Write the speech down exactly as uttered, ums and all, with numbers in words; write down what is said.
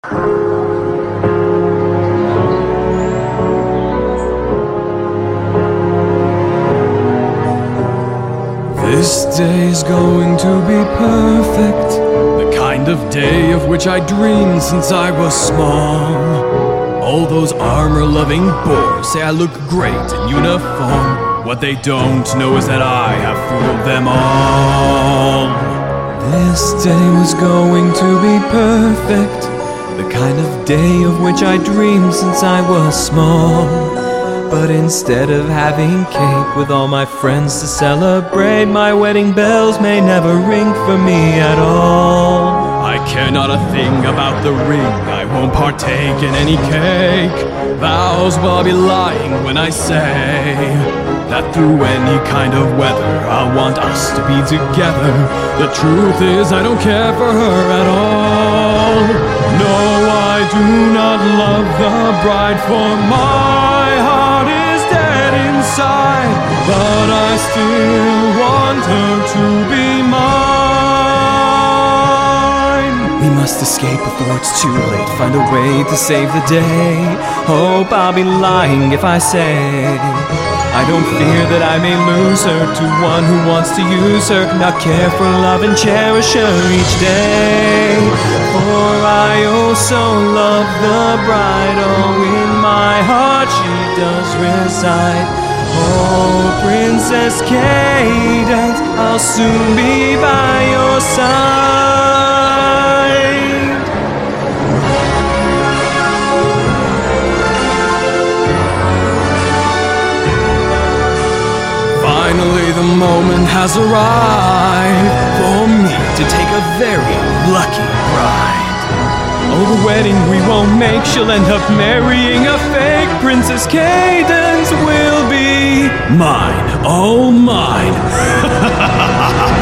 This day's going to be perfect, the kind of day of which I dreamed since I was small. All those armor-loving boars say I look great in uniform. What they don't know is that I have fooled them all. This day was going to be perfect, the kind of day of which I dreamed since I was small. But instead of having cake with all my friends to celebrate, my wedding bells may never ring for me at all. I care not a thing about the ring, I won't partake in any cake. Vows, well, I'll be lying when I say that through any kind of weather I want us to be together. The truth is I don't care for her at all. No, I do not love the bride, for my heart is dead inside, but I still want her to be mine. We must escape before it's too late, find a way to save the day. Hope I'll be lying if I say I don't fear that I may lose her to one who wants to use her, not care for love and cherish her each day. For I also love the bride, oh, in my heart she does reside. Oh, Princess Cadence, I'll soon be by your side. Finally the moment has arrived for me to take a very lucky bride. Oh, the wedding we won't make, she'll end up marrying a fake. Princess Cadence will be mine, oh mine.